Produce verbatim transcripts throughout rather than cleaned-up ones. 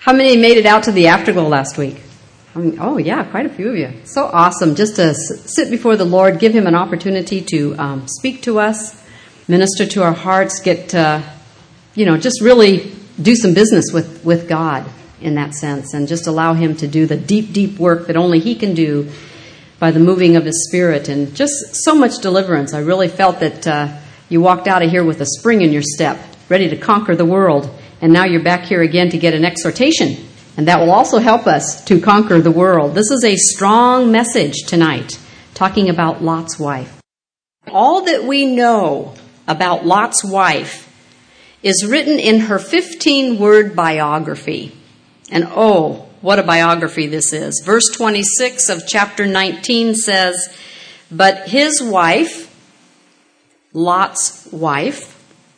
How many made it out to the Afterglow last week? I mean, oh, yeah, quite a few of you. So awesome just to s- sit before the Lord, give Him an opportunity to um, speak to us, minister to our hearts, get, uh, you know, just really do some business with, with God in that sense, and just allow Him to do the deep, deep work that only He can do by the moving of His Spirit, and just so much deliverance. I really felt that uh, you walked out of here with a spring in your step, ready to conquer the world, and now you're back here again to get an exhortation, and that will also help us to conquer the world. This is a strong message tonight, talking about Lot's wife. All that we know about Lot's wife is written in her fifteen-word biography, and oh, what a biography this is. Verse twenty-six of chapter nineteen says, "But his wife," Lot's wife,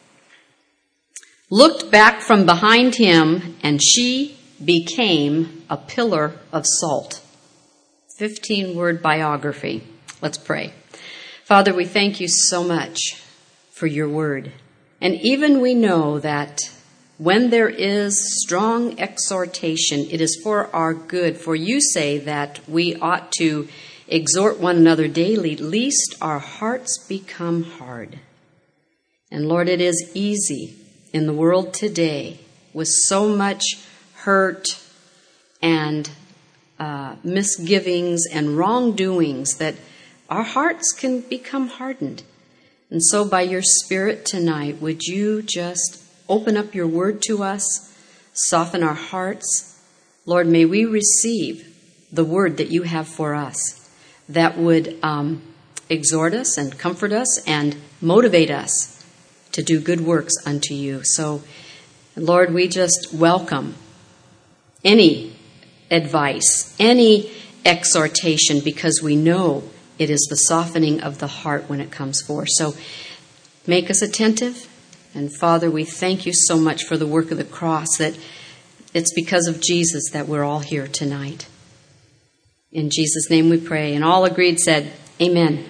"looked back from behind him, and she became a pillar of salt." fifteen-word biography. Let's pray. Father, we thank you so much for your word. And even we know that when there is strong exhortation, it is for our good. For you say that we ought to exhort one another daily, lest our hearts become hard. And Lord, it is easy in the world today with so much hurt and uh, misgivings and wrongdoings that our hearts can become hardened. And so by your Spirit tonight, would you just open up your word to us, soften our hearts. Lord, may we receive the word that you have for us that would um, exhort us and comfort us and motivate us to do good works unto you. So, Lord, we just welcome any advice, any exhortation, because we know it is the softening of the heart when it comes forth. So make us attentive. And Father, we thank you so much for the work of the cross, that it's because of Jesus that we're all here tonight. In Jesus' name we pray. And all agreed said, Amen.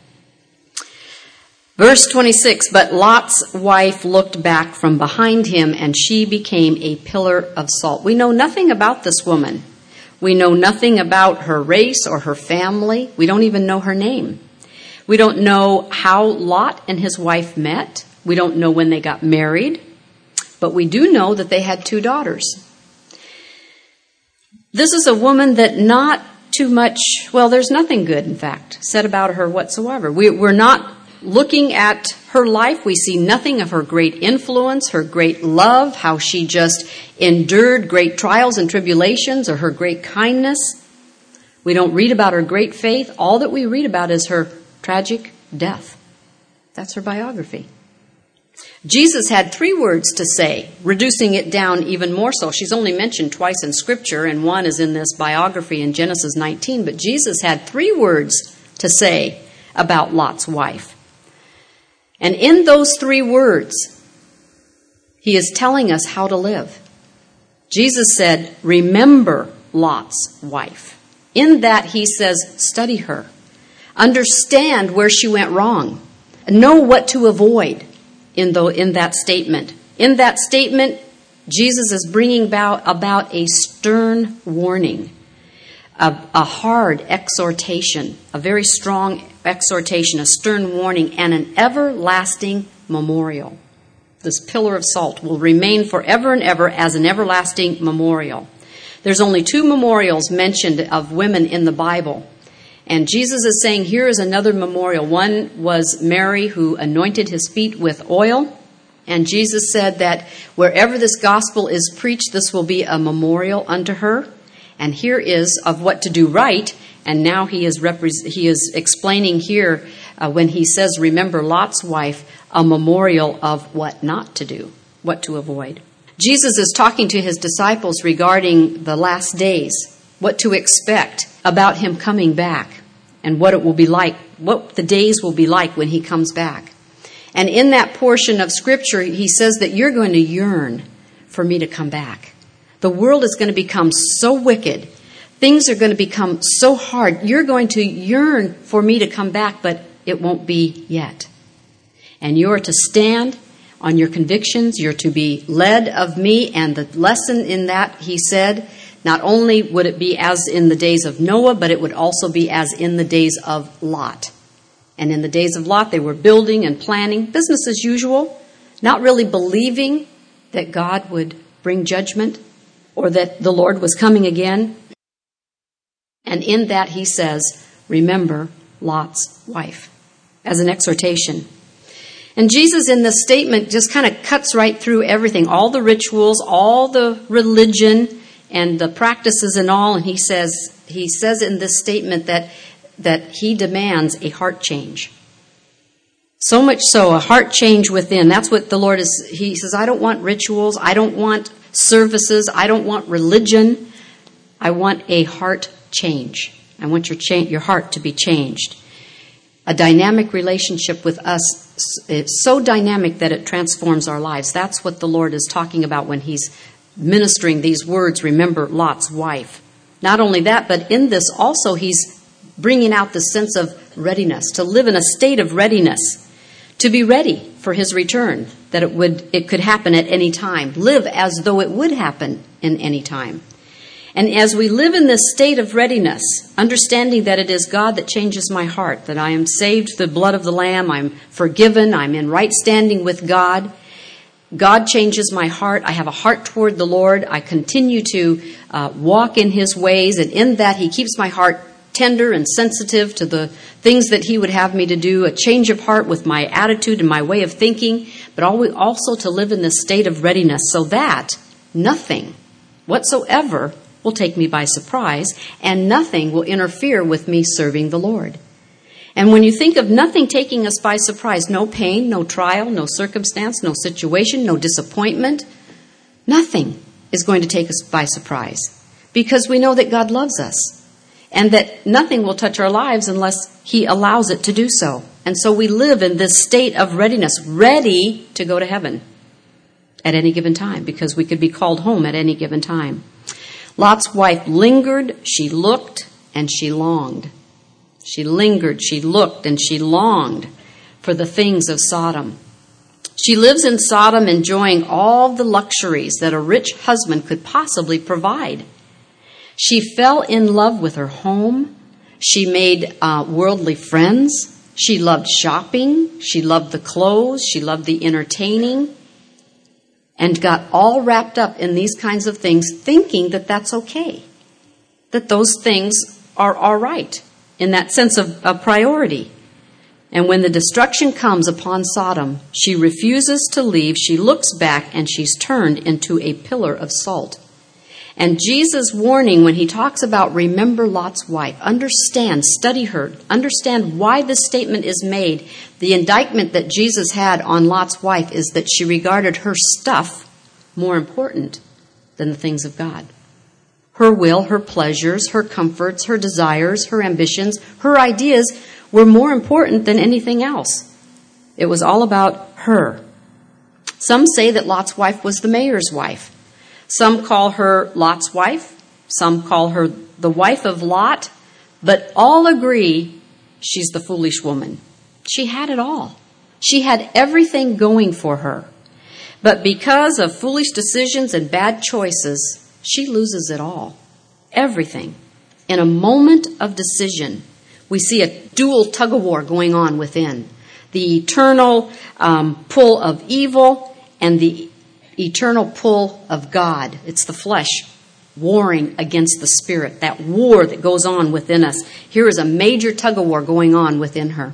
Verse twenty-six, "But Lot's wife looked back from behind him, and she became a pillar of salt." We know nothing about this woman. We know nothing about her race or her family. We don't even know her name. We don't know how Lot and his wife met. We don't know when they got married, but we do know that they had two daughters. This is a woman that not too much, well, there's nothing good, in fact, said about her whatsoever. We, we're not looking at her life. We see nothing of her great influence, her great love, how she just endured great trials and tribulations, or her great kindness. We don't read about her great faith. All that we read about is her tragic death. That's her biography. Jesus had three words to say, reducing it down even more so. She's only mentioned twice in Scripture, and one is in this biography in Genesis nineteen. But Jesus had three words to say about Lot's wife. And in those three words, he is telling us how to live. Jesus said, "Remember Lot's wife." In that, he says, study her. Understand where she went wrong. Know what to avoid. In, the, in that statement. In that statement, Jesus is bringing about, about a stern warning, a, a hard exhortation, a very strong exhortation, a stern warning, and an everlasting memorial. This pillar of salt will remain forever and ever as an everlasting memorial. There's only two memorials mentioned of women in the Bible. And Jesus is saying, here is another memorial. One was Mary, who anointed his feet with oil. And Jesus said that wherever this gospel is preached, this will be a memorial unto her. And here is of what to do right. And now he is repre- he is explaining here, uh, when he says, remember Lot's wife, a memorial of what not to do, what to avoid. Jesus is talking to his disciples regarding the last days, what to expect about him coming back, and what it will be like, what the days will be like when he comes back. And in that portion of Scripture, he says that you're going to yearn for me to come back. The world is going to become so wicked. Things are going to become so hard. You're going to yearn for me to come back, but it won't be yet. And you're to stand on your convictions. You're to be led of me. And the lesson in that, he said, not only would it be as in the days of Noah, but it would also be as in the days of Lot. And in the days of Lot, they were building and planning, business as usual, not really believing that God would bring judgment or that the Lord was coming again. And in that, he says, remember Lot's wife, as an exhortation. And Jesus in this statement just kind of cuts right through everything, all the rituals, all the religion, and the practices and all. And he says, he says in this statement that, that he demands a heart change. So much so, a heart change within. That's what the Lord is. He says, I don't want rituals. I don't want services. I don't want religion. I want a heart change. I want your cha- your heart to be changed. A dynamic relationship with us. It's so dynamic that it transforms our lives. That's what the Lord is talking about when he's ministering these words, remember Lot's wife. Not only that, but in this also he's bringing out the sense of readiness, to live in a state of readiness, to be ready for his return, that it would it could happen at any time. Live as though it would happen in any time. And as we live in this state of readiness, understanding that it is God that changes my heart, that I am saved through the blood of the Lamb, I'm forgiven, I'm in right standing with God, God changes my heart. I have a heart toward the Lord. I continue to uh, walk in his ways, and in that he keeps my heart tender and sensitive to the things that he would have me to do, a change of heart with my attitude and my way of thinking, but also to live in this state of readiness so that nothing whatsoever will take me by surprise and nothing will interfere with me serving the Lord. And when you think of nothing taking us by surprise, no pain, no trial, no circumstance, no situation, no disappointment, nothing is going to take us by surprise because we know that God loves us. And that nothing will touch our lives unless he allows it to do so. And so we live in this state of readiness, ready to go to heaven at any given time, because we could be called home at any given time. Lot's wife lingered, she looked, and she longed. She lingered, she looked, and she longed for the things of Sodom. She lives in Sodom enjoying all the luxuries that a rich husband could possibly provide. She fell in love with her home. She made uh, worldly friends. She loved shopping. She loved the clothes. She loved the entertaining. And got all wrapped up in these kinds of things, thinking that that's okay. That those things are all right, in that sense of, of priority. And when the destruction comes upon Sodom, she refuses to leave. She looks back and she's turned into a pillar of salt. And Jesus' warning when he talks about remember Lot's wife, understand, study her, understand why this statement is made. The indictment that Jesus had on Lot's wife is that she regarded her stuff more important than the things of God. Her will, her pleasures, her comforts, her desires, her ambitions, her ideas were more important than anything else. It was all about her. Some say that Lot's wife was the mayor's wife. Some call her Lot's wife. Some call her the wife of Lot. But all agree she's the foolish woman. She had it all. She had everything going for her. But because of foolish decisions and bad choices, she loses it all. Everything. In a moment of decision, we see a dual tug-of-war going on within. The eternal um, pull of evil and the eternal pull of God. It's the flesh warring against the spirit, that war that goes on within us. Here is a major tug-of-war going on within her.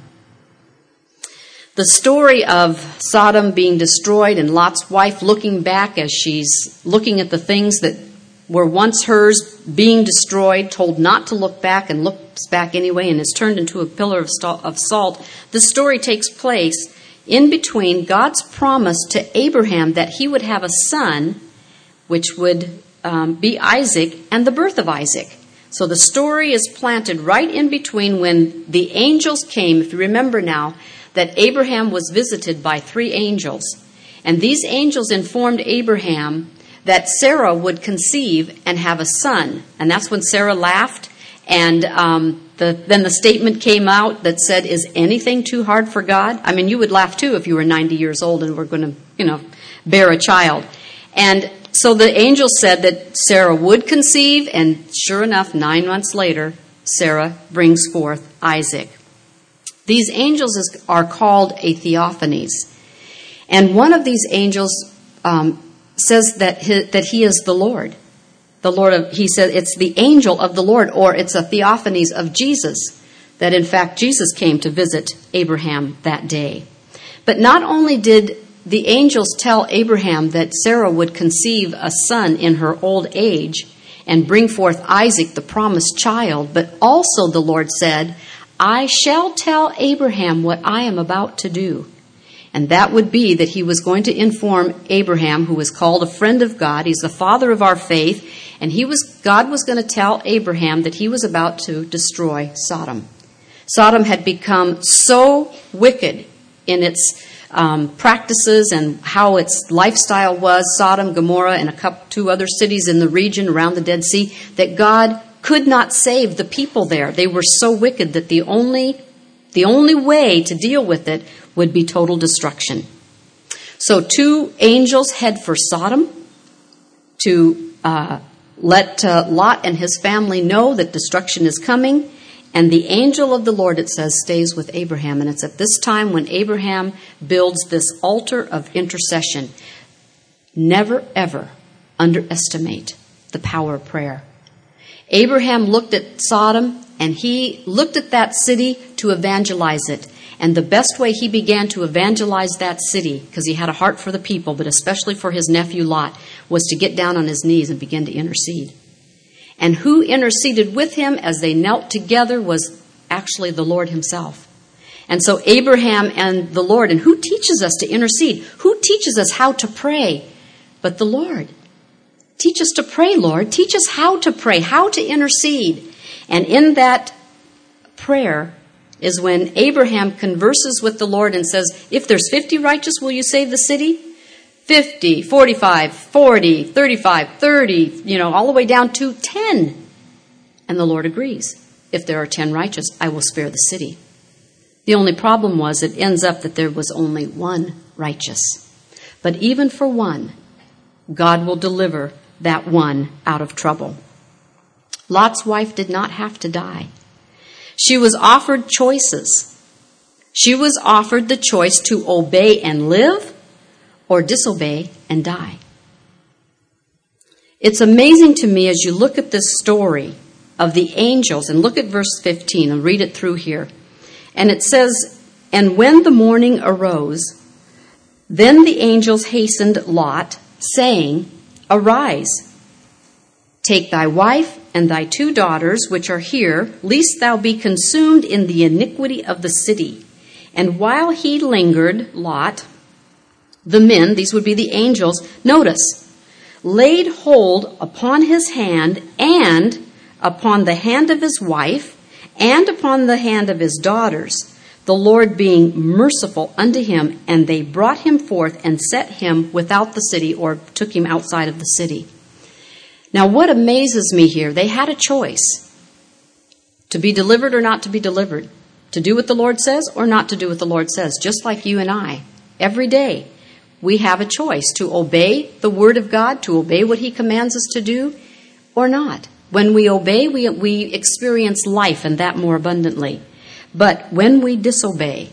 The story of Sodom being destroyed and Lot's wife looking back as she's looking at the things that were once hers being destroyed, told not to look back and looks back anyway and is turned into a pillar of salt. The story takes place in between God's promise to Abraham that he would have a son, which would um, be Isaac, and the birth of Isaac. So the story is planted right in between when the angels came. If you remember now, that Abraham was visited by three angels. And these angels informed Abraham that Sarah would conceive and have a son. And that's when Sarah laughed. And um, the, then the statement came out that said, is anything too hard for God? I mean, you would laugh too if you were ninety years old and were going to you know, bear a child. And so the angel said that Sarah would conceive, and sure enough, nine months later, Sarah brings forth Isaac. These angels is, are called a theophanies. And one of these angels um, says that he, that he is the Lord. The Lord of, he said it's the angel of the Lord, or it's a theophanies of Jesus, that in fact Jesus came to visit Abraham that day. But not only did the angels tell Abraham that Sarah would conceive a son in her old age and bring forth Isaac, the promised child, but also the Lord said, I shall tell Abraham what I am about to do. And that would be that he was going to inform Abraham, who was called a friend of God. He's the father of our faith. And he was, God was going to tell Abraham that he was about to destroy Sodom. Sodom had become so wicked in its um, practices and how its lifestyle was, Sodom, Gomorrah, and a couple, two other cities in the region around the Dead Sea, that God could not save the people there. They were so wicked that the only, the only way to deal with it would be total destruction. So two angels head for Sodom to uh, let uh, Lot and his family know that destruction is coming. And the angel of the Lord, it says, stays with Abraham. And it's at this time when Abraham builds this altar of intercession. Never, ever underestimate the power of prayer. Abraham looked at Sodom, and he looked at that city to evangelize it. And the best way he began to evangelize that city, because he had a heart for the people, but especially for his nephew Lot, was to get down on his knees and begin to intercede. And who interceded with him as they knelt together was actually the Lord himself. And so Abraham and the Lord, and who teaches us to intercede? Who teaches us how to pray? But the Lord. Teach us to pray, Lord. Teach us how to pray, how to intercede. And in that prayer is when Abraham converses with the Lord and says, if there's fifty righteous, will you save the city? fifty, forty-five, forty, thirty-five, thirty, you know, all the way down to ten. And the Lord agrees. If there are ten righteous, I will spare the city. The only problem was it ends up that there was only one righteous. But even for one, God will deliver that one out of trouble. Lot's wife did not have to die. She was offered choices. She was offered the choice to obey and live or disobey and die. It's amazing to me as you look at this story of the angels, and look at verse fifteen and read it through here. And it says, and when the morning arose, then the angels hastened Lot, saying, arise, take thy wife and thy two daughters, which are here, lest thou be consumed in the iniquity of the city. And while he lingered, Lot, the men, these would be the angels, notice, laid hold upon his hand and upon the hand of his wife and upon the hand of his daughters, the Lord being merciful unto him, and they brought him forth and set him without the city, or took him outside of the city. Now, what amazes me here, they had a choice to be delivered or not to be delivered, to do what the Lord says or not to do what the Lord says, just like you and I. Every day, we have a choice to obey the Word of God, to obey what He commands us to do, or not. When we obey, we, we experience life, and that more abundantly. But when we disobey,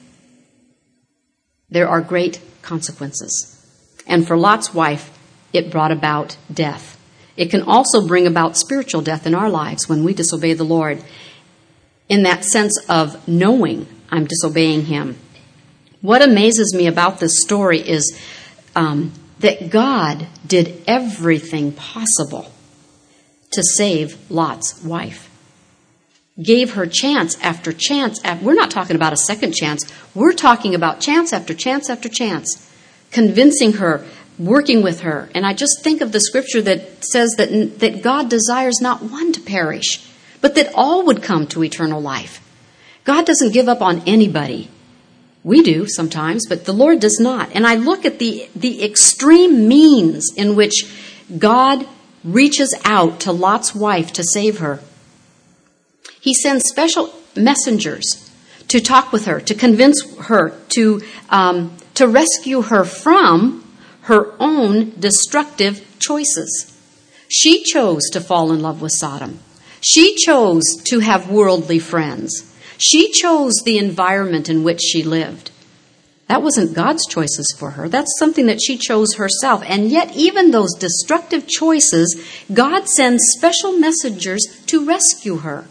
there are great consequences. And for Lot's wife, it brought about death. It can also bring about spiritual death in our lives when we disobey the Lord, in that sense of knowing I'm disobeying Him. What amazes me about this story is um, that God did everything possible to save Lot's wife. Gave her chance after chance. After, we're not talking about a second chance. We're talking about chance after chance after chance. Convincing her, working with her. And I just think of the scripture that says that, that God desires not one to perish, but that all would come to eternal life. God doesn't give up on anybody. We do sometimes, but the Lord does not. And I look at the, the extreme means in which God reaches out to Lot's wife to save her. He sends special messengers to talk with her, to convince her, to um, to rescue her from her own destructive choices. She chose to fall in love with Sodom. She chose to have worldly friends. She chose the environment in which she lived. That wasn't God's choices for her. That's something that she chose herself. And yet, even those destructive choices, God sends special messengers to rescue her.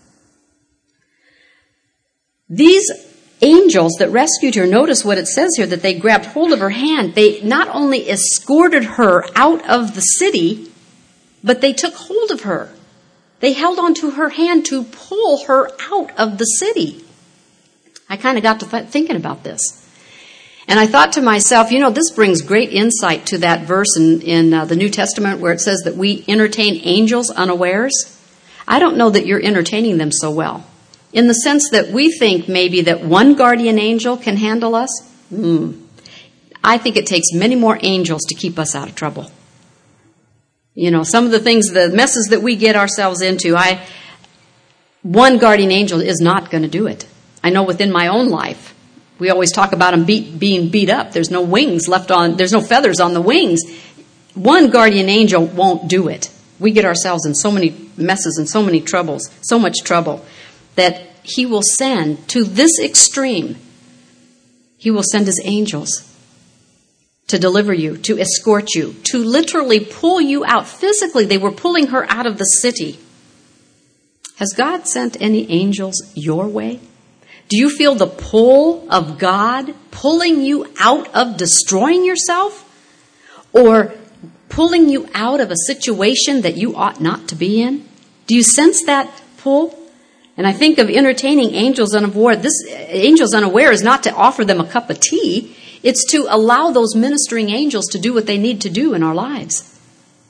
These angels that rescued her, notice what it says here, that they grabbed hold of her hand. They not only escorted her out of the city, but they took hold of her. They held onto her hand to pull her out of the city. I kind of got to th- thinking about this. And I thought to myself, you know, this brings great insight to that verse in, in uh, the New Testament where it says that we entertain angels unawares. I don't know that you're entertaining them so well. In the sense that we think maybe that one guardian angel can handle us. Mm. I think it takes many more angels to keep us out of trouble. You know, some of the things, the messes that we get ourselves into, I, one guardian angel is not going to do it. I know within my own life, we always talk about them beat, being beat up. There's no wings left on, there's no feathers on the wings. One guardian angel won't do it. We get ourselves in so many messes and so many troubles, so much trouble, that he will send to this extreme. He will send his angels to deliver you, to escort you, to literally pull you out. Physically, they were pulling her out of the city. Has God sent any angels your way? Do you feel the pull of God pulling you out of destroying yourself? Or pulling you out of a situation that you ought not to be in? Do you sense that pull? And I think of entertaining angels unaware. This angels unaware is not to offer them a cup of tea. It's to allow those ministering angels to do what they need to do in our lives.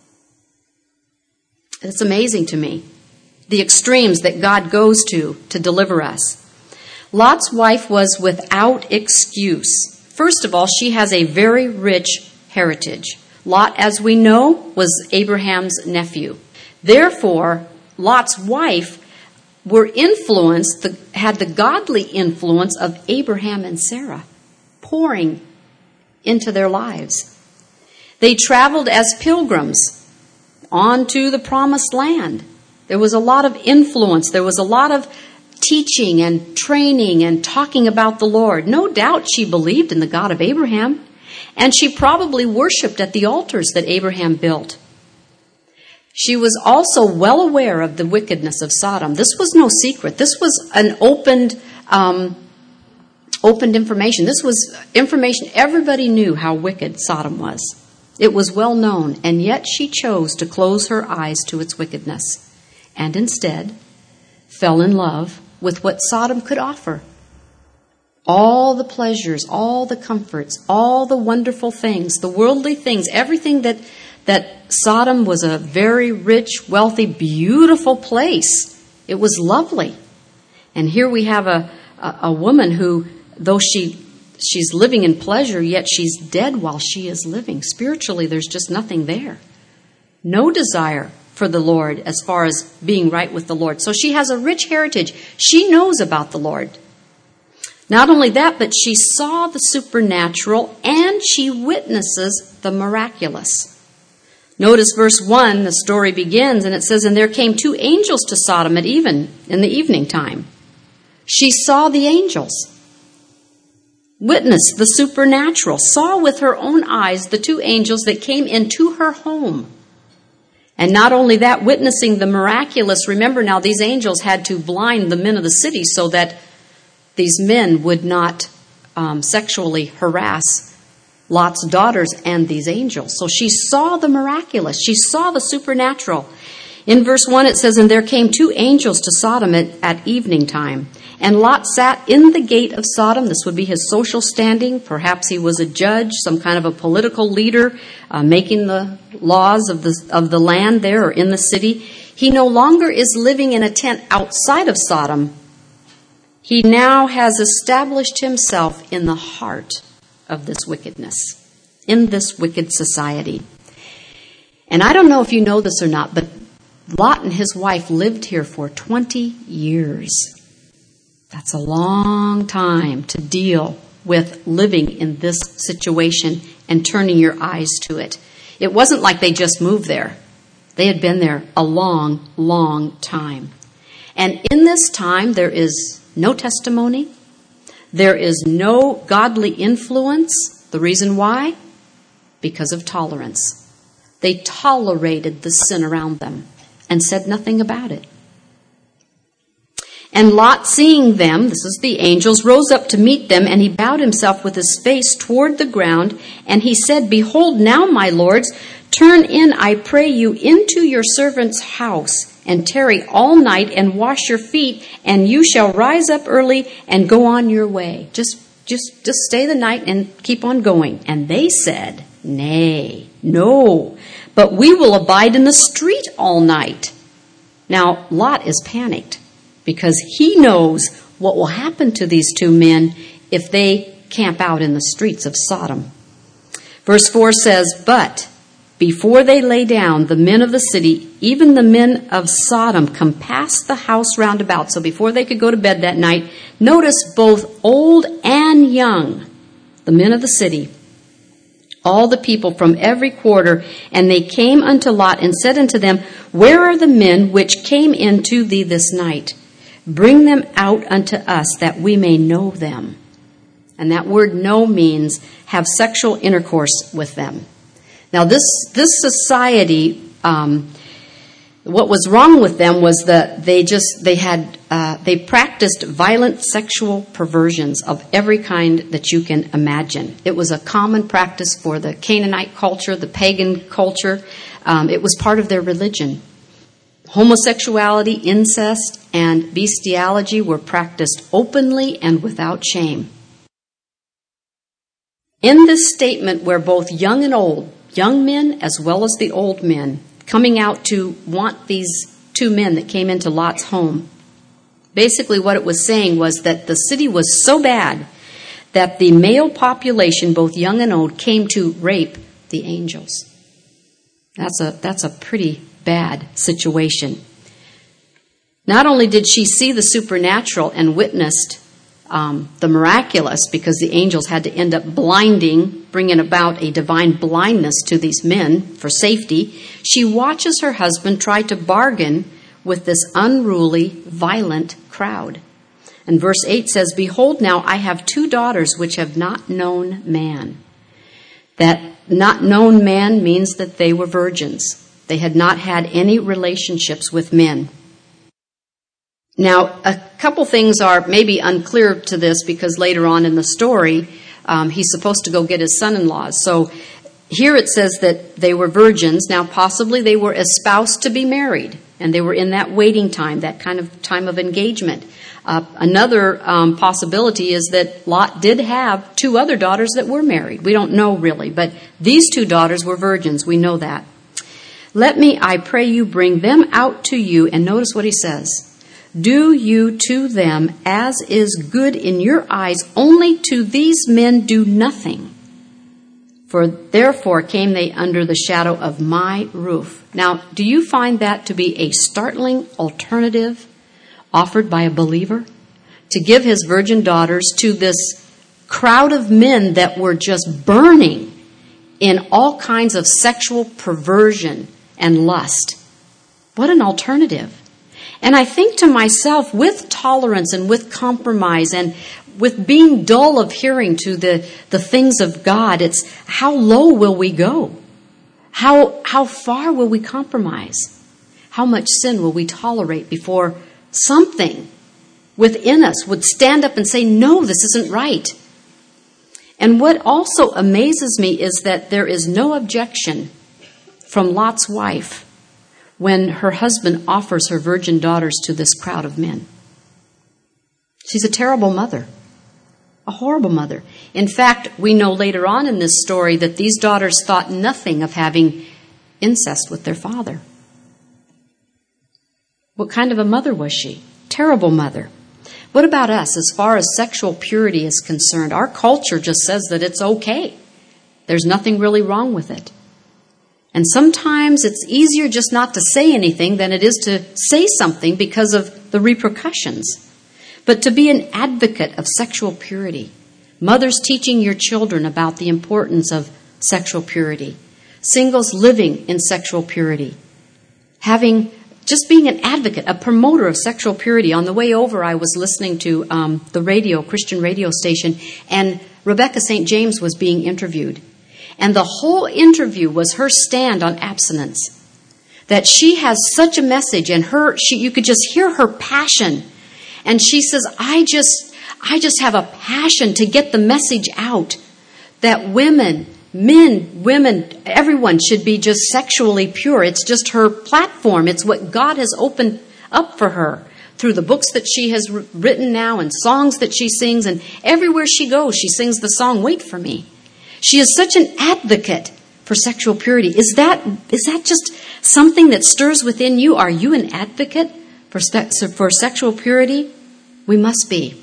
It's amazing to me, the extremes that God goes to to deliver us. Lot's wife was without excuse. First of all, she has a very rich heritage. Lot, as we know, was Abraham's nephew. Therefore, Lot's wife were influenced, the, had the godly influence of Abraham and Sarah pouring into their lives. They traveled as pilgrims onto the promised land. There was a lot of influence. There was a lot of teaching and training and talking about the Lord. No doubt she believed in the God of Abraham, and she probably worshiped at the altars that Abraham built. She was also well aware of the wickedness of Sodom. This was no secret. This was an opened, um, opened information. This was information everybody knew how wicked Sodom was. It was well known, and yet she chose to close her eyes to its wickedness, and instead fell in love with what Sodom could offer. All the pleasures, all the comforts, all the wonderful things, the worldly things, everything that, that Sodom was a very rich, wealthy, beautiful place. It was lovely. And here we have a, a, a woman who, though she she's living in pleasure, yet she's dead while she is living. Spiritually, there's just nothing there. No desire for the Lord as far as being right with the Lord. So she has a rich heritage. She knows about the Lord. Not only that, but she saw the supernatural and she witnesses the miraculous. Notice verse one, the story begins, and it says, "And there came two angels to Sodom at even, in the evening time." She saw the angels, witnessed the supernatural, saw with her own eyes the two angels that came into her home. And not only that, witnessing the miraculous. Remember now, these angels had to blind the men of the city so that these men would not um, sexually harass Lot's daughters and these angels. So she saw the miraculous. She saw the supernatural. In verse one it says, "And there came two angels to Sodom at, at evening time. And Lot sat in the gate of Sodom." This would be his social standing. Perhaps he was a judge, some kind of a political leader, uh, making the laws of the, of the land there or in the city. He no longer is living in a tent outside of Sodom. He now has established himself in the heart of this wickedness, in this wicked society. And I don't know if you know this or not, but Lot and his wife lived here for twenty years. That's a long time to deal with living in this situation and turning your eyes to it. It wasn't like they just moved there. They had been there a long, long time. And in this time, there is no testimony. There is no godly influence. The reason why? Because of tolerance. They tolerated the sin around them and said nothing about it. And Lot, seeing them, this is the angels, rose up to meet them, and he bowed himself with his face toward the ground, and he said, Behold, now, my lords, turn in, I pray you, into your servant's house, and tarry all night, and wash your feet, and you shall rise up early and go on your way. Just, just, just stay the night and keep on going. And they said, Nay, no, but we will abide in the street all night. Now, Lot is panicked, because he knows what will happen to these two men if they camp out in the streets of Sodom. Verse four says, But before they lay down, the men of the city, even the men of Sodom, compassed the house round about. So before they could go to bed that night, notice both old and young, the men of the city, all the people from every quarter, and they came unto Lot and said unto them, Where are the men which came in to thee this night? Bring them out unto us, that we may know them. And that word know means have sexual intercourse with them. Now this this society, um, what was wrong with them was that they just they had uh, they practiced violent sexual perversions of every kind that you can imagine. It was a common practice for the Canaanite culture, the pagan culture. Um, it was part of their religion. Homosexuality, incest, and bestiality were practiced openly and without shame. In this statement, where both young and old, young men as well as the old men, coming out to want these two men that came into Lot's home, basically what it was saying was that the city was so bad that the male population, both young and old, came to rape the angels. That's a that's a pretty bad situation. Not only did she see the supernatural and witnessed um, the miraculous, because the angels had to end up blinding, bringing about a divine blindness to these men for safety, she watches her husband try to bargain with this unruly, violent crowd. And verse eight says, Behold, now I have two daughters which have not known man. That not known man means that they were virgins. They had not had any relationships with men. Now, a couple things are maybe unclear to this, because later on in the story, um, he's supposed to go get his son-in-laws. So here it says that they were virgins. Now, possibly they were espoused to be married, and they were in that waiting time, that kind of time of engagement. Uh, another um, possibility is that Lot did have two other daughters that were married. We don't know really, but these two daughters were virgins. We know that. Let me, I pray you, bring them out to you. And notice what he says. Do you to them as is good in your eyes. Only to these men do nothing. For therefore came they under the shadow of my roof. Now, do you find that to be a startling alternative offered by a believer? To give his virgin daughters to this crowd of men that were just burning in all kinds of sexual perversion and lust. What an alternative. And I think to myself, with tolerance and with compromise and with being dull of hearing to the, the things of God, it's how low will we go? How, how far will we compromise? How much sin will we tolerate before something within us would stand up and say, no, this isn't right? And what also amazes me is that there is no objection from Lot's wife when her husband offers her virgin daughters to this crowd of men. She's a terrible mother, a horrible mother. In fact, we know later on in this story that these daughters thought nothing of having incest with their father. What kind of a mother was she? Terrible mother. What about us as far as sexual purity is concerned? Our culture just says that it's okay. There's nothing really wrong with it. And sometimes it's easier just not to say anything than it is to say something because of the repercussions. But to be an advocate of sexual purity, Mothers teaching your children about the importance of sexual purity. Singles living in sexual purity. Having, just being an advocate, a promoter of sexual purity. On the way over, I was listening to um, the radio, Christian radio station, and Rebecca Saint James was being interviewed. And the whole interview was her stand on abstinence. That she has such a message, and her, she, you could just hear her passion. And she says, I just, I just have a passion to get the message out that women, men, women, everyone should be just sexually pure. It's just her platform. It's what God has opened up for her through the books that she has written now and songs that she sings. And everywhere she goes, she sings the song, Wait for Me. She is such an advocate for sexual purity. Is that is that just something that stirs within you? Are you an advocate for, for sexual purity? We must be.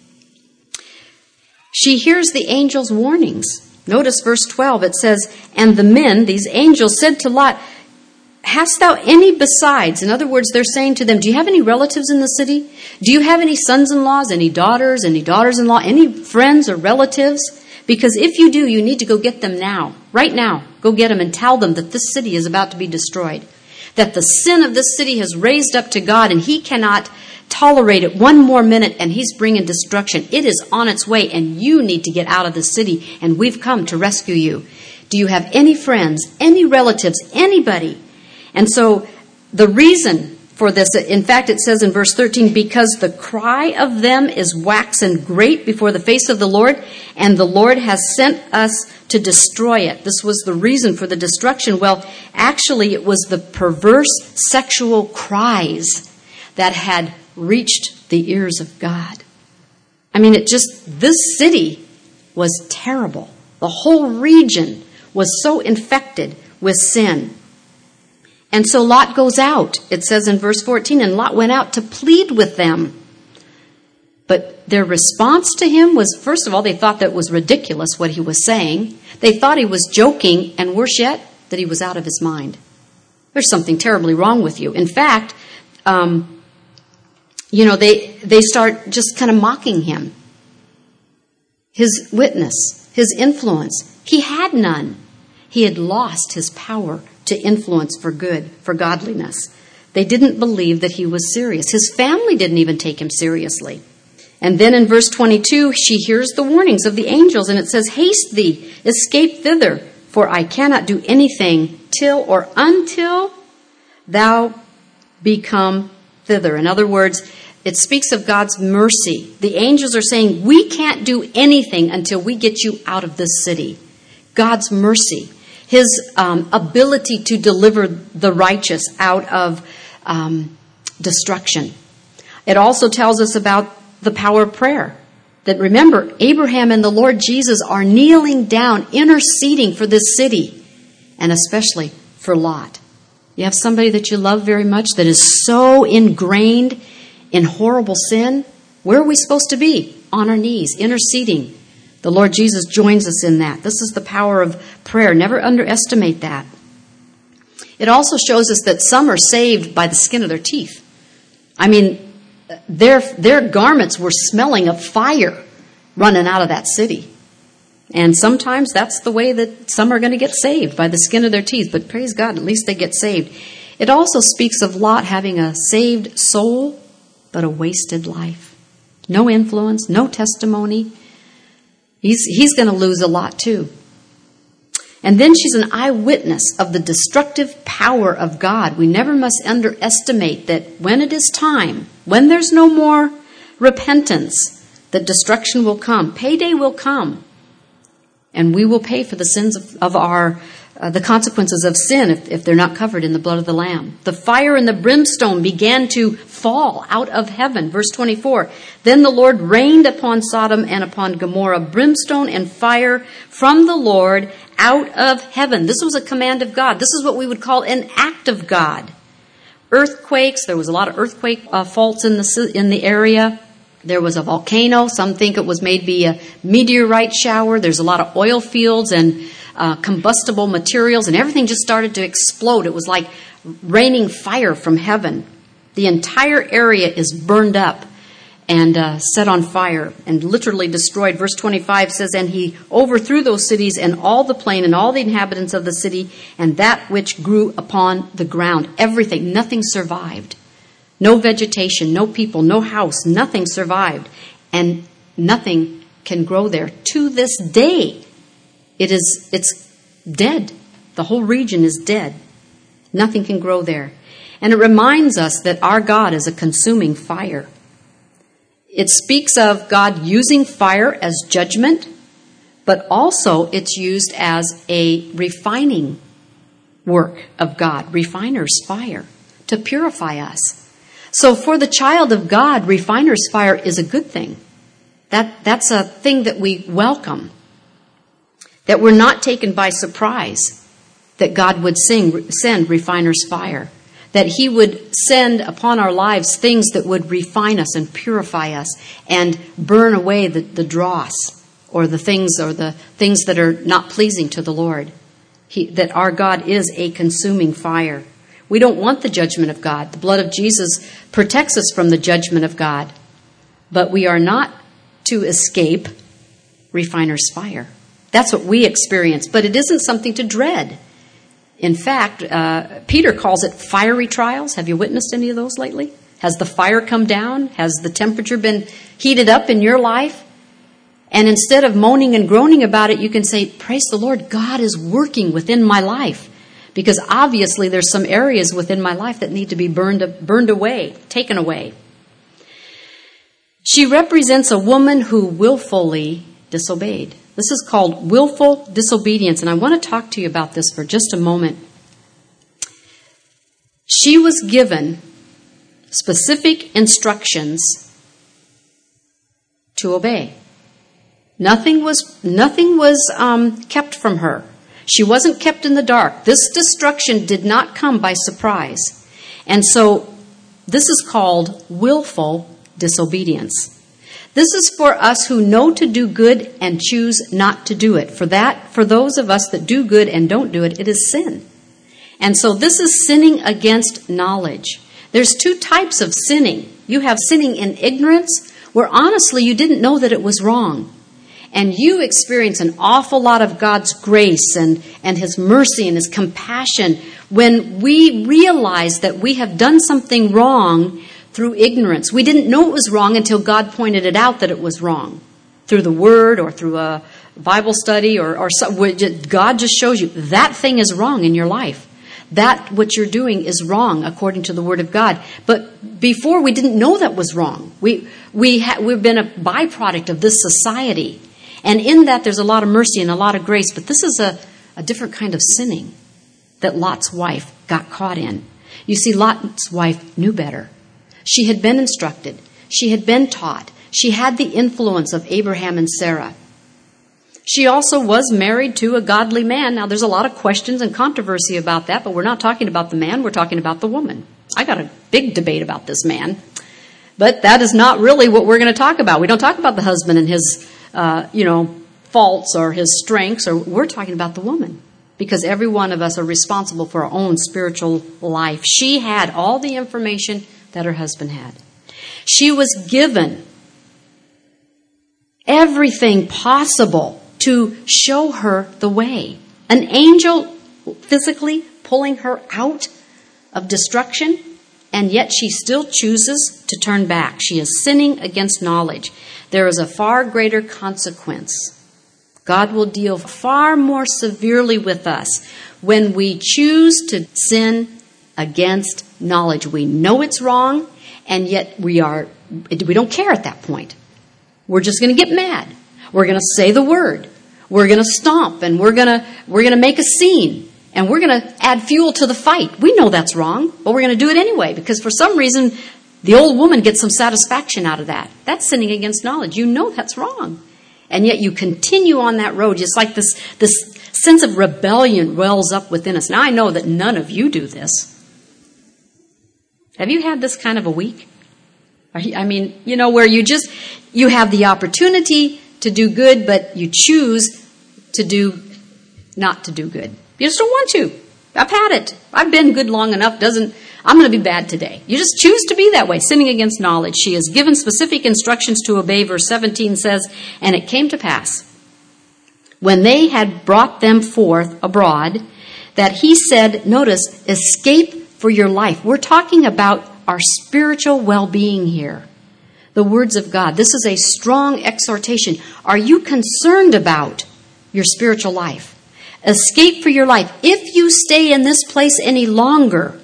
She hears the angel's warnings. Notice verse twelve. It says, and the men, these angels, said to Lot, hast thou any besides? In other words, they're saying to them, do you have any relatives in the city? Do you have any sons-in-laws, any daughters, any daughters-in-law, any friends or relatives? Because if you do, you need to go get them now. Right now. Go get them and tell them that this city is about to be destroyed. That the sin of this city has raised up to God and he cannot tolerate it one more minute and he's bringing destruction. It is on its way and you need to get out of the city and we've come to rescue you. Do you have any friends, any relatives, anybody? And so the reason for this, in fact, it says in verse thirteen, because the cry of them is waxen great before the face of the Lord, and the Lord has sent us to destroy it. This was the reason for the destruction. Well, actually, it was the perverse sexual cries that had reached the ears of God. I mean, it just, this city was terrible. The whole region was so infected with sin. And so Lot goes out. It says in verse fourteen, and Lot went out to plead with them. But their response to him was, first of all, they thought that was ridiculous what he was saying. They thought he was joking, and worse yet, that he was out of his mind. There's something terribly wrong with you. In fact, um, you know, they, they start just kind of mocking him. His witness, his influence, he had none. He had lost his power to influence for good, for godliness. They didn't believe that he was serious. His family didn't even take him seriously. And then in verse twenty-two, she hears the warnings of the angels, and it says, haste thee, escape thither, for I cannot do anything till or until thou become thither. In other words, it speaks of God's mercy. The angels are saying, we can't do anything until we get you out of this city. God's mercy. His um, ability to deliver the righteous out of um, destruction. It also tells us about the power of prayer. That remember, Abraham and the Lord Jesus are kneeling down, interceding for this city, and especially for Lot. You have somebody that you love very much that is so ingrained in horrible sin. Where are we supposed to be? On our knees, interceding. The Lord Jesus joins us in that. This is the power of prayer. Never underestimate that. It also shows us that some are saved by the skin of their teeth. I mean, their, their garments were smelling of fire running out of that city. And sometimes that's the way that some are going to get saved, by the skin of their teeth. But praise God, at least they get saved. It also speaks of Lot having a saved soul, but a wasted life. No influence, no testimony. He's, he's going to lose a lot too. And then she's an eyewitness of the destructive power of God. We never must underestimate that when it is time, when there's no more repentance, that destruction will come. Payday will come. And we will pay for the sins of, of our, uh, the consequences of sin if, if they're not covered in the blood of the Lamb. The fire and the brimstone began to fall out of heaven. Verse twenty-four, then the Lord rained upon Sodom and upon Gomorrah brimstone and fire from the Lord out of heaven. This was a command of God. This is what we would call an act of God. Earthquakes. There was a lot of earthquake uh, faults in the in the area. There was a volcano. Some think it was maybe a meteorite shower. There's a lot of oil fields and uh, combustible materials, and everything just started to explode. It was like raining fire from heaven. The entire area is burned up. and uh, set on fire and literally destroyed. Verse twenty-five says, and he overthrew those cities and all the plain and all the inhabitants of the city and that which grew upon the ground. Everything, nothing survived. No vegetation, no people, no house, nothing survived. And nothing can grow there. To this day, it is, it's dead. The whole region is dead. Nothing can grow there. And it reminds us that our God is a consuming fire. It speaks of God using fire as judgment, but also it's used as a refining work of God, refiner's fire, to purify us. So for the child of God, refiner's fire is a good thing. That, that's a thing that we welcome, that we're not taken by surprise that God would sing, send refiner's fire, that he would send upon our lives things that would refine us and purify us and burn away the, the dross or the things or the things that are not pleasing to the Lord. He, that our God is a consuming fire. We don't want the judgment of God. The blood of Jesus protects us from the judgment of God. But we are not to escape refiner's fire. That's what we experience. But it isn't something to dread. In fact, uh, Peter calls it fiery trials. Have you witnessed any of those lately? Has the fire come down? Has the temperature been heated up in your life? And instead of moaning and groaning about it, you can say, praise the Lord, God is working within my life. Because obviously there's some areas within my life that need to be burned, burned away, taken away. She represents a woman who willfully disobeyed. This is called willful disobedience, and I want to talk to you about this for just a moment. She was given specific instructions to obey. Nothing was nothing was um, kept from her. She wasn't kept in the dark. This destruction did not come by surprise. And so this is called willful disobedience. This is for us who know to do good and choose not to do it. For that, for those of us that do good and don't do it, it is sin. And so this is sinning against knowledge. There's two types of sinning. You have sinning in ignorance, where honestly you didn't know that it was wrong. And you experience an awful lot of God's grace and, and His mercy and His compassion when we realize that we have done something wrong through ignorance. We didn't know it was wrong until God pointed it out that it was wrong. Through the Word or through a Bible study or, or some, God just shows you that thing is wrong in your life. That what you're doing is wrong according to the Word of God. But before we didn't know that was wrong. We, we ha- we've been a byproduct of this society. And in that there's a lot of mercy and a lot of grace. But this is a, a different kind of sinning that Lot's wife got caught in. You see, Lot's wife knew better. She had been instructed. She had been taught. She had the influence of Abraham and Sarah. She also was married to a godly man. Now, there's a lot of questions and controversy about that, but we're not talking about the man. We're talking about the woman. I got a big debate about this man. But that is not really what we're going to talk about. We don't talk about the husband and his, uh, you know, faults or his strengths. Or we're talking about the woman. Because every one of us are responsible for our own spiritual life. She had all the information that her husband had. She was given everything possible to show her the way. An angel physically pulling her out of destruction, and yet she still chooses to turn back. She is sinning against knowledge. There is a far greater consequence. God will deal far more severely with us when we choose to sin against knowledge. We know it's wrong, and yet we are we don't care at that point. We're just going to get mad. We're going to say the word. We're going to stomp, and we're going to we're going to make a scene, and we're going to add fuel to the fight. We know that's wrong, but we're going to do it anyway because for some reason the old woman gets some satisfaction out of that. That's sinning against knowledge. You know that's wrong, and yet you continue on that road. It's like this this sense of rebellion wells up within us. Now I know that none of you do this. Have you had this kind of a week? I mean, you know, where you just, you have the opportunity to do good, but you choose to do, not to do good. You just don't want to. I've had it. I've been good long enough. Doesn't, I'm going to be bad today. You just choose to be that way, sinning against knowledge. She is given specific instructions to obey. Verse seventeen says, and it came to pass, when they had brought them forth abroad, that he said, notice, escape for your life. We're talking about our spiritual well-being here. The words of God. This is a strong exhortation. Are you concerned about your spiritual life? Escape for your life. If you stay in this place any longer,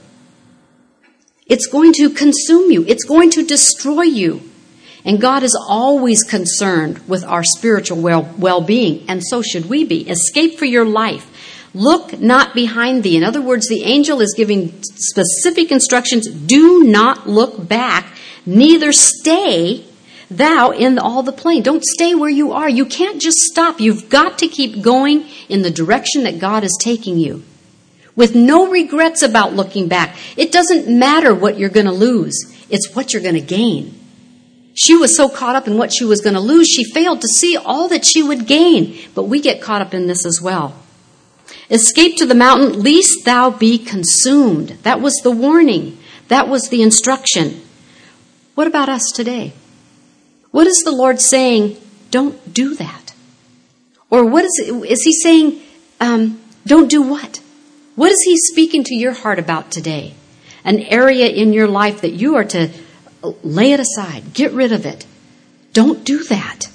it's going to consume you. It's going to destroy you. And God is always concerned with our spiritual well, well-being, and so should we be. Escape for your life. Look not behind thee. In other words, the angel is giving specific instructions. Do not look back, neither stay thou in all the plain. Don't stay where you are. You can't just stop. You've got to keep going in the direction that God is taking you, with no regrets about looking back. It doesn't matter what you're going to lose. It's what you're going to gain. She was so caught up in what she was going to lose, she failed to see all that she would gain. But we get caught up in this as well. Escape to the mountain, lest thou be consumed. That was the warning. That was the instruction. What about us today? What is the Lord saying? Don't do that. Or what is, is he saying, um, don't do what? What is he speaking to your heart about today? An area in your life that you are to lay it aside. Get rid of it. Don't do that.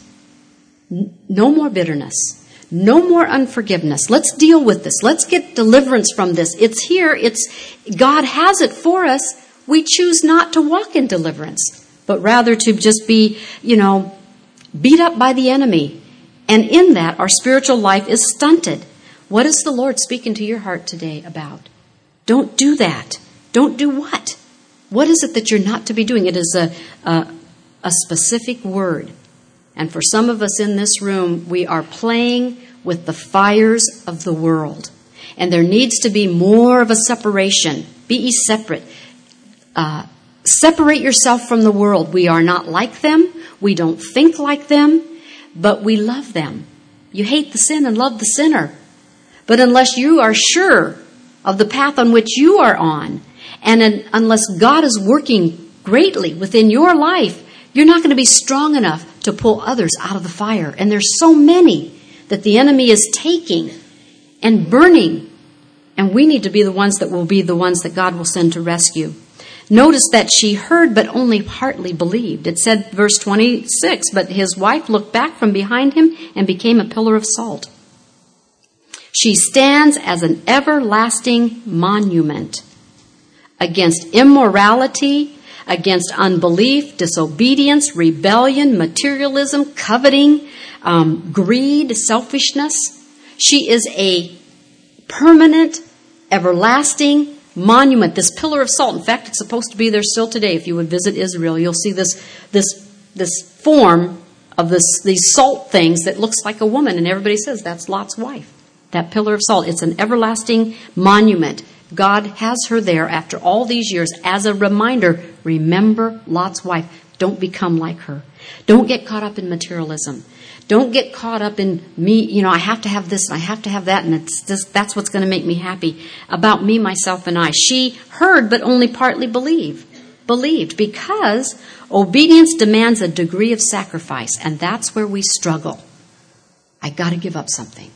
No more bitterness. No more unforgiveness. Let's deal with this. Let's get deliverance from this. It's here. It's God has it for us. We choose not to walk in deliverance, but rather to just be, you know, beat up by the enemy. And in that, our spiritual life is stunted. What is the Lord speaking to your heart today about? Don't do that. Don't do what? What is it that you're not to be doing? It is a, a, a specific word. And for some of us in this room, we are playing with the fires of the world. And there needs to be more of a separation. Be ye separate. Uh, separate yourself from the world. We are not like them. We don't think like them. But we love them. You hate the sin and love the sinner. But unless you are sure of the path on which you are on, and un- unless God is working greatly within your life, you're not going to be strong enough to pull others out of the fire. And there's so many that the enemy is taking and burning. And we need to be the ones that will be the ones that God will send to rescue. Notice that she heard but only partly believed. It said, verse twenty-six, but his wife looked back from behind him and became a pillar of salt. She stands as an everlasting monument against immorality, against unbelief, disobedience, rebellion, materialism, coveting, um, greed, selfishness. She is a permanent, everlasting monument, this pillar of salt. In fact, it's supposed to be there still today. If you would visit Israel, you'll see this this this form of this these salt things that looks like a woman, and everybody says that's Lot's wife. That pillar of salt. It's an everlasting monument. God has her there after all these years as a reminder. Remember Lot's wife. Don't become like her. Don't get caught up in materialism. Don't get caught up in me, you know, I have to have this and I have to have that, and it's just, that's what's going to make me happy. About me, myself, and I. She heard but only partly believed. Believed because obedience demands a degree of sacrifice, and that's where we struggle. I got to give up something.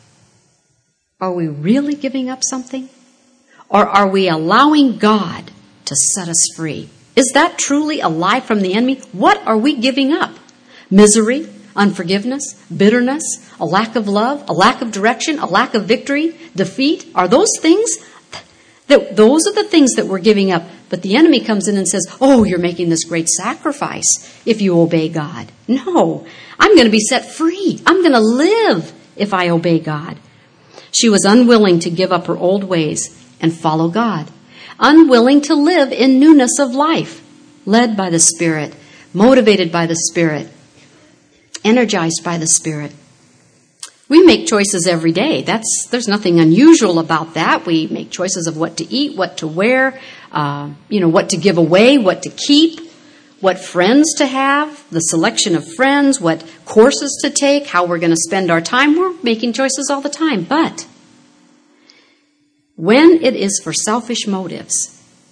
Are we really giving up something? Or are we allowing God to set us free? Is that truly a lie from the enemy? What are we giving up? Misery, unforgiveness, bitterness, a lack of love, a lack of direction, a lack of victory, defeat? Are those things? That, those are the things that we're giving up. But the enemy comes in and says, oh, you're making this great sacrifice if you obey God. No, I'm going to be set free. I'm going to live if I obey God. She was unwilling to give up her old ways and follow God. Unwilling to live in newness of life, led by the Spirit, motivated by the Spirit, energized by the Spirit. We make choices every day. That's there's nothing unusual about that. We make choices of what to eat, what to wear, uh, you know, what to give away, what to keep, what friends to have, the selection of friends, what courses to take, how we're going to spend our time. We're making choices all the time. But when it is for selfish motives,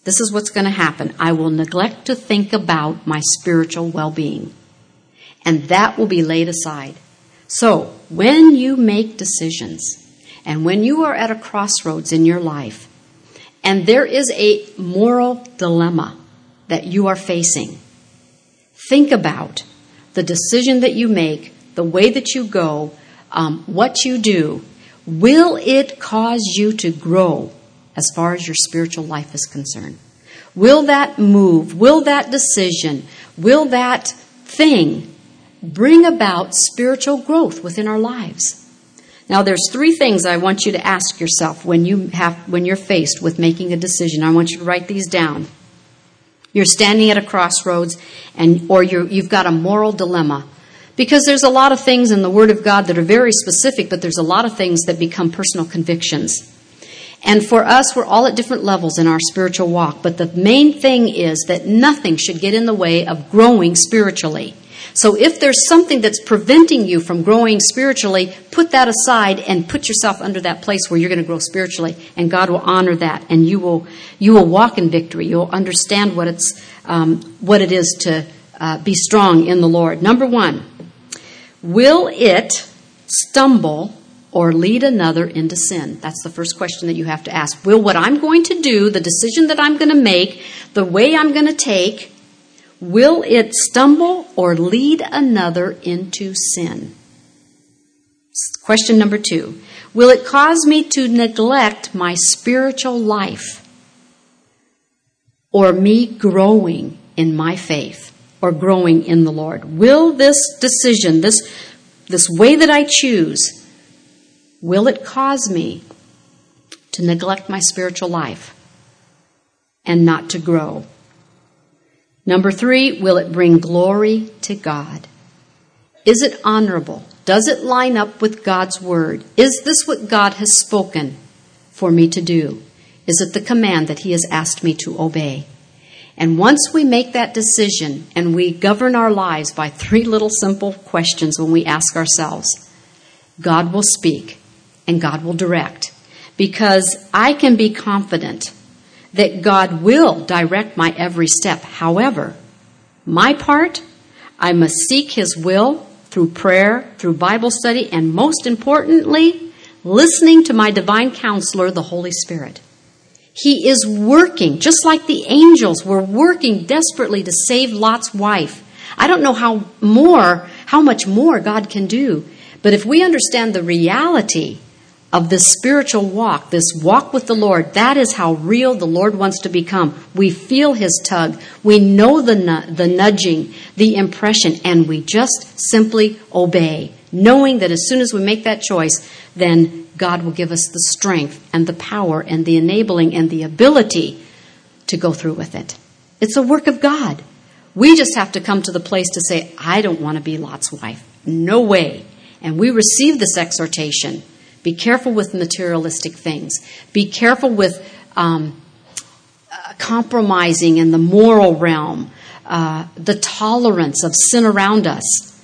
this is what's going to happen. I will neglect to think about my spiritual well-being. And that will be laid aside. So, when you make decisions, and when you are at a crossroads in your life, and there is a moral dilemma that you are facing, think about the decision that you make, the way that you go, um, what you do. Will it cause you to grow as far as your spiritual life is concerned? Will that move, will that decision, will that thing bring about spiritual growth within our lives? Now, there's three things I want you to ask yourself when you have when you're faced with making a decision. I want you to write these down. You're standing at a crossroads, and or you're, you've got a moral dilemma. Because there's a lot of things in the Word of God that are very specific, but there's a lot of things that become personal convictions. And for us, we're all at different levels in our spiritual walk. But the main thing is that nothing should get in the way of growing spiritually. So if there's something that's preventing you from growing spiritually, put that aside and put yourself under that place where you're going to grow spiritually, and God will honor that, and you will you will walk in victory. You'll understand what it's um, what it is to uh, be strong in the Lord. Number one, will it stumble or lead another into sin? That's the first question that you have to ask. Will what I'm going to do, the decision that I'm going to make, the way I'm going to take, will it stumble or lead another into sin? Question number two. Will it cause me to neglect my spiritual life or me growing in my faith or growing in the Lord? Will this decision, this, this way that I choose, will it cause me to neglect my spiritual life and not to grow? Number three, will it bring glory to God? Is it honorable? Does it line up with God's word? Is this what God has spoken for me to do? Is it the command that He has asked me to obey? And once we make that decision and we govern our lives by three little simple questions when we ask ourselves, God will speak and God will direct. Because I can be confident that God will direct my every step. However, my part, I must seek His will through prayer, through Bible study, and most importantly, listening to my divine counselor, the Holy Spirit. He is working, just like the angels were working desperately to save Lot's wife. I don't know how more, how much more God can do. But if we understand the reality of this spiritual walk, this walk with the Lord, that is how real the Lord wants to become. We feel His tug. We know the the nudging, the impression, and we just simply obey, knowing that as soon as we make that choice, then God will give us the strength and the power and the enabling and the ability to go through with it. It's a work of God. We just have to come to the place to say, I don't want to be Lot's wife. No way. And we receive this exhortation. Be careful with materialistic things. Be careful with um, uh, compromising in the moral realm, uh, the tolerance of sin around us.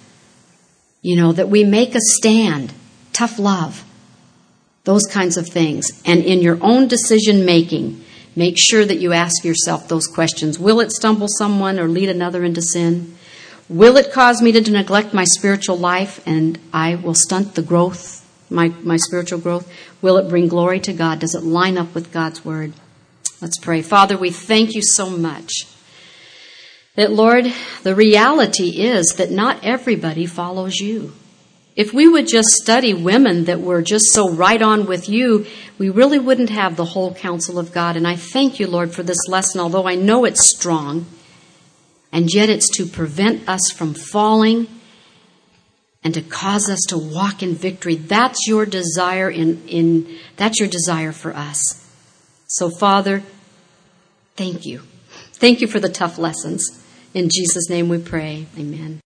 You know, that we make a stand, tough love, those kinds of things. And in your own decision making, make sure that you ask yourself those questions. Will it stumble someone or lead another into sin? Will it cause me to neglect my spiritual life and I will stunt the growth? My, my spiritual growth? Will it bring glory to God? Does it line up with God's word? Let's pray. Father, we thank you so much that, Lord, the reality is that not everybody follows you. If we would just study women that were just so right on with you, we really wouldn't have the whole counsel of God. And I thank you, Lord, for this lesson, although I know it's strong, and yet it's to prevent us from falling and to cause us to walk in victory. That's your desire in, in that's your desire for us. So, Father, thank you. Thank you for the tough lessons. In Jesus' name we pray. Amen.